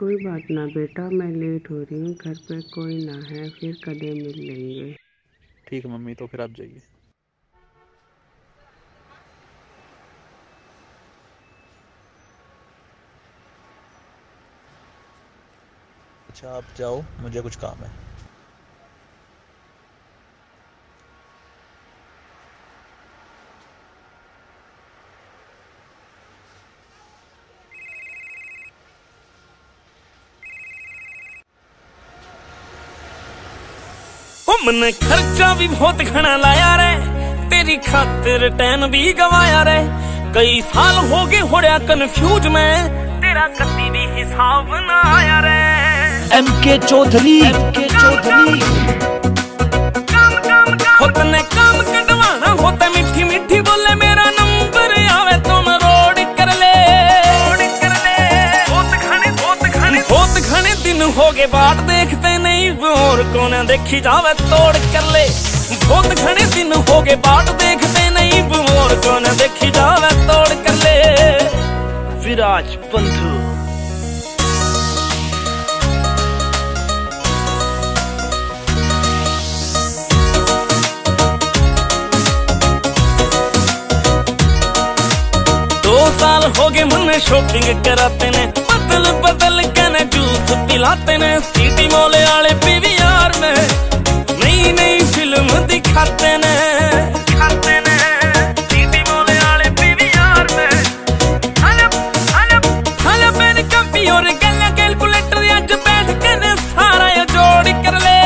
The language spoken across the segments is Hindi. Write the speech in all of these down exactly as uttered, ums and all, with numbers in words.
कोई बात ना बेटा, मैं लेट हो रही हूँ, घर पे कोई ना है, फिर कभी मिल लेंगे। ठीक है मम्मी, तो फिर आप जाइए। अच्छा आप जाओ, मुझे कुछ काम है। ओ मन खर्चा भी बहुत घना लाया रे, तेरी खातिर टैन भी गवाया रे। कई साल हो गए होड़िया कन्फ्यूज में, तेरा कति भी हिसाब ना आया रे। एम के चौधरी एम के चौधरी हो तने काम कटवाना होता, मीठी मीठी बोले मेरा नंबर आवे तुम रोड कर ले। बहुत घने बहुत घने बहुत घने दिन हो गए बाट देखते नहीं, और कौन देखी जावे तोड़ कर ले। बहुत घने दिन हो गए बाट देखते नहीं, और कौन देखी जावे तोड़ कर ले। विराज बंधु साल हो गए मन शॉपिंग कराते ने, बदल बदल के ने जूस पिलाते ने। सिटी मॉल वाले पीवीआर में नई नई फिल्म दिखाते ने खाते ने। सिटी मॉल वाले पीवीआर में हलब हलब हलब मैंने कभी और गल्ला कैलकुलेटर आज बैठ के ने सारा ये जोड़ कर ले।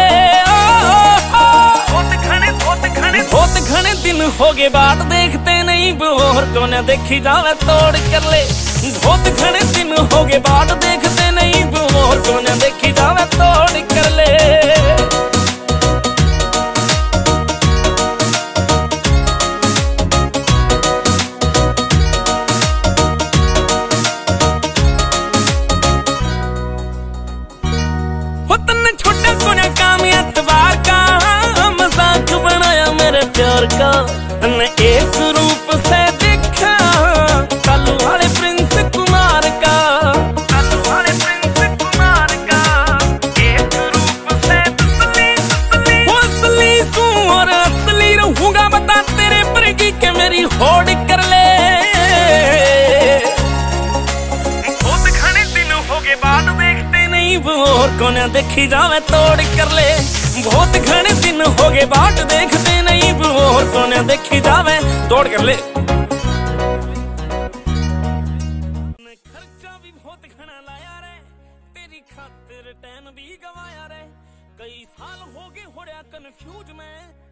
बहुत घने बहुत घने बहुत घने दिन हो गए बाट देखते नहीं, और कौन देखी जावे तोड़ कर ले। बहुत घने दिन हो गए बाट देखते नहीं, और कौन देखी जावे तोड़ कर ले। वो तन्ने छोटा कोना काम एतबार का, मजाक बनाया मेरे प्यार का। तन्ने एक रूप से देखा कालू वाले प्रिंस कुमार का, कालू वाले प्रिंस कुमार का। एक रूप से असली असली वो असली सू और असली रहूंगा, बता तेरे परगी के मेरी होड़ कर ले। बहुत घने दिन हो गए बात देखते नहीं, और कौन देखी जावे तोड़ कर ले। बहुत घने दिन हो गए बाट देखते नहीं, और कौन देखी जावे तोड़ कर ले। खर्चा भी बहुत घना लाया रे, तेरी खातिर टैन भी गवाया रे। कई साल हो गए होड़िया कन्फ्यूज में,